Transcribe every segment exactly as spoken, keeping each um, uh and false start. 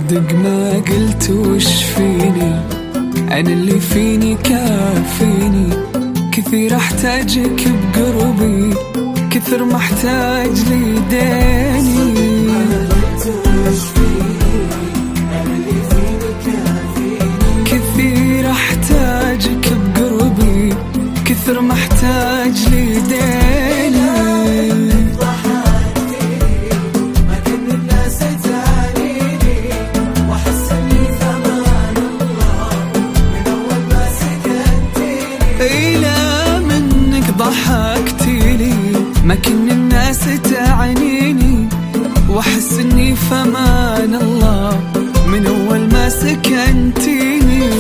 صدق ما قلت وش فيني، أنا اللي فيني كافيني. كثير أحتاجك بقربي، كثر ما أحتاج ليديني. كثير أحتاجك بقربي، كثر ما أحتاج ليديني. ضحكتيلي ما كن الناس تعنيني، واحس اني فمان الله من اول ما سكنتيني.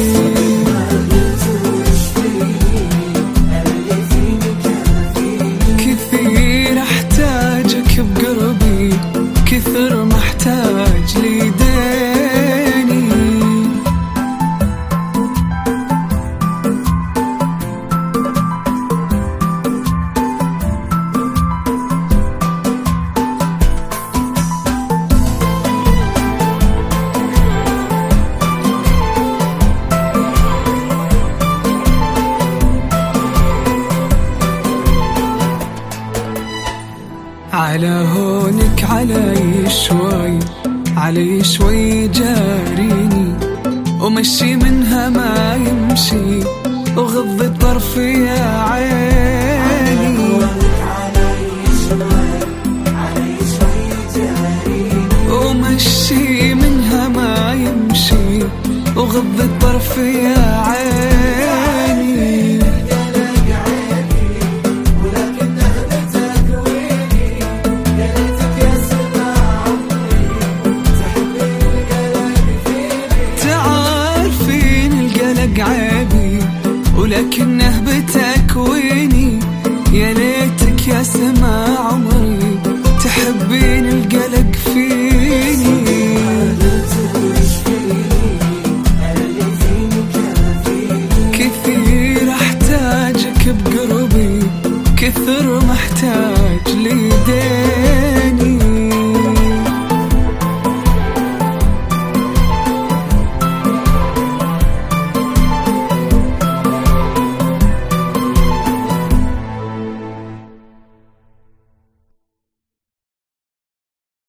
كثير احتاجك بقربي، كثر ما احتاج ليديني. على هونك علي شوي، علي شوي جاريني، ومشي منها ما يمشي، وغض الطرف يا عيني. ومشي منها ما يمشي، وغض الطرف يا عيني.